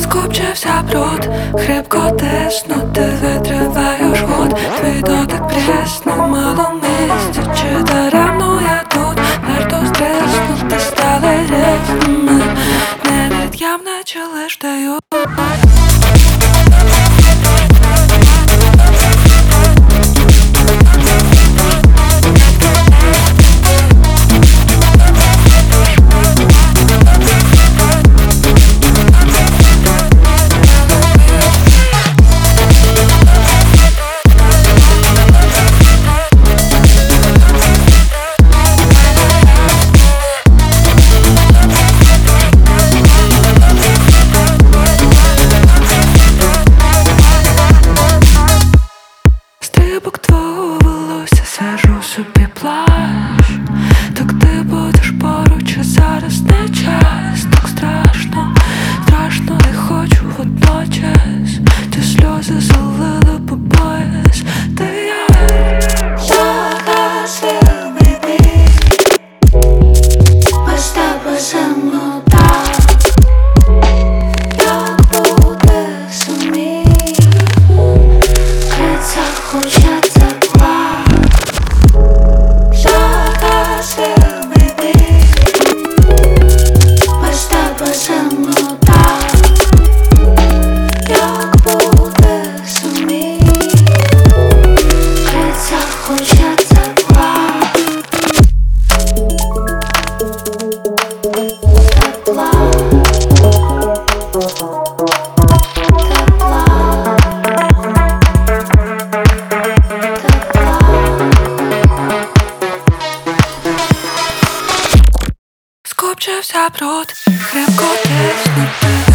Скупчився бруд, хрипко тиснути, витриваєш ход. Твій дотик прісно, мало місця. Чи даремно я тут, варто стиснути, стали різними. Невід'явне, чи лиш даю. Стрибок твого волосся, сажу собі плащ. Так ти будеш поруч, а зараз не час. Так страшно, страшно, не хочу водночас. Ті сльози залили по пояс. Ти як загасив бій. Без тебе самота. Як бути самі? Хоча тепла, загасив бій. Без тебе самота. Як бути самі? Криця хоча тепла. Тепла. Скупчився бруд, хрипко тиснути.